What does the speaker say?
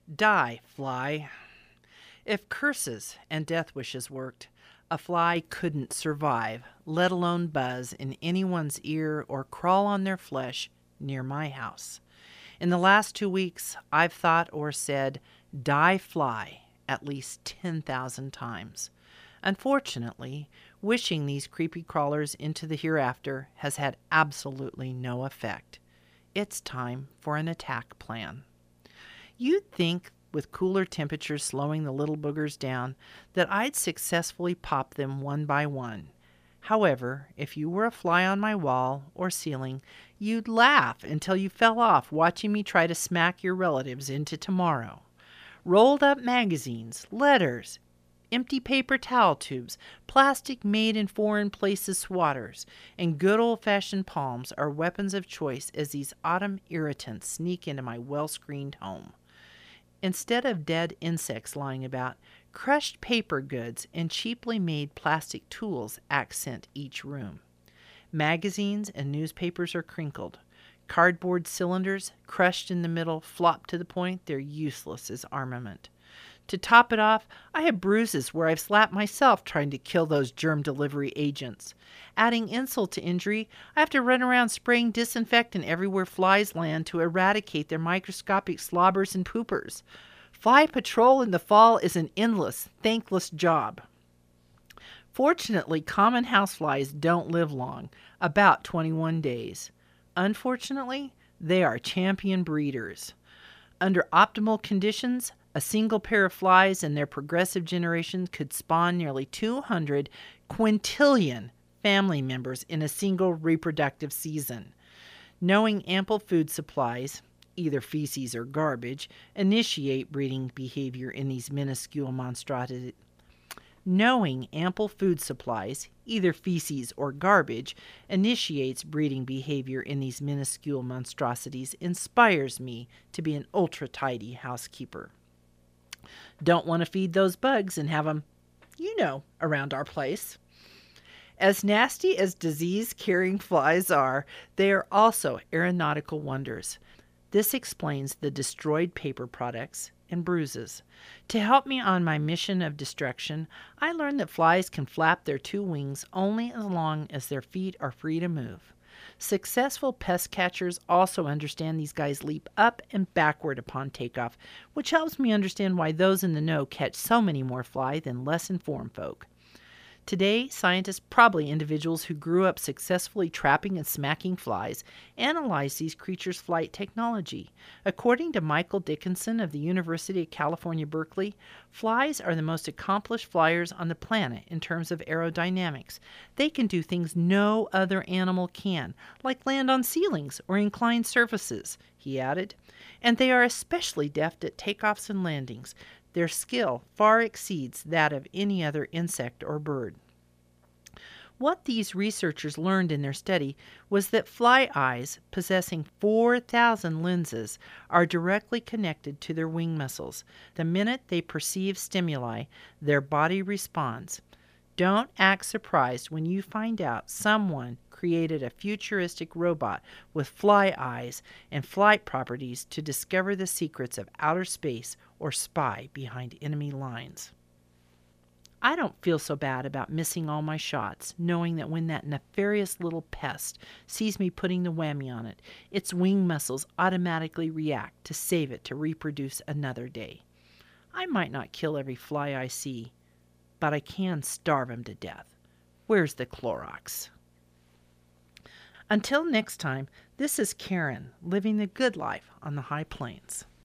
Die, fly. If curses and death wishes worked, a fly couldn't survive, let alone buzz in anyone's ear or crawl on their flesh near my house. In the last 2 weeks, I've thought or said, die, fly, at least 10,000 times. Unfortunately, wishing these creepy crawlers into the hereafter has had absolutely no effect. It's time for an attack plan. You'd think, with cooler temperatures slowing the little boogers down, that I'd successfully pop them one by one. However, if you were a fly on my wall or ceiling, you'd laugh until you fell off watching me try to smack your relatives into tomorrow. Rolled up magazines, letters, empty paper towel tubes, plastic made in foreign places swatters, and good old-fashioned palms are weapons of choice as these autumn irritants sneak into my well-screened home. Instead of dead insects lying about, crushed paper goods and cheaply made plastic tools accent each room. Magazines and newspapers are crinkled. Cardboard cylinders, crushed in the middle, flop to the point they're useless as armament. To top it off, I have bruises where I've slapped myself trying to kill those germ delivery agents. Adding insult to injury, I have to run around spraying disinfectant everywhere flies land to eradicate their microscopic slobbers and poopers. Fly patrol in the fall is an endless, thankless job. Fortunately, common houseflies don't live long, about 21 days. Unfortunately, they are champion breeders. Under optimal conditions, a single pair of flies and their progressive generations could spawn nearly 200 quintillion family members in a single reproductive season. Knowing ample food supplies, either feces or garbage, initiate breeding behavior in these minuscule monstrosities. Knowing ample food supplies, either feces or garbage, initiates breeding behavior in these minuscule monstrosities inspires me to be an ultra-tidy housekeeper. Don't want to feed those bugs and have them, around our place. As nasty as disease-carrying flies are, they are also aeronautical wonders. This explains the destroyed paper products and bruises. To help me on my mission of destruction, I learned that flies can flap their two wings only as long as their feet are free to move. Successful pest catchers also understand these guys leap up and backward upon takeoff, which helps me understand why those in the know catch so many more fly than less informed folk. Today, scientists, probably individuals who grew up successfully trapping and smacking flies, analyze these creatures' flight technology. According to Michael Dickinson of the University of California, Berkeley, flies are the most accomplished flyers on the planet in terms of aerodynamics. They can do things no other animal can, like land on ceilings or inclined surfaces, he added. And they are especially deft at takeoffs and landings. Their skill far exceeds that of any other insect or bird. What these researchers learned in their study was that fly eyes, possessing 4,000 lenses, are directly connected to their wing muscles. The minute they perceive stimuli, their body responds. Don't act surprised when you find out someone created a futuristic robot with fly eyes and flight properties to discover the secrets of outer space or spy behind enemy lines. I don't feel so bad about missing all my shots, knowing that when that nefarious little pest sees me putting the whammy on it, its wing muscles automatically react to save it to reproduce another day. I might not kill every fly I see, but I can starve him to death. Where's the Clorox? Until next time, this is Karen, living the good life on the high plains.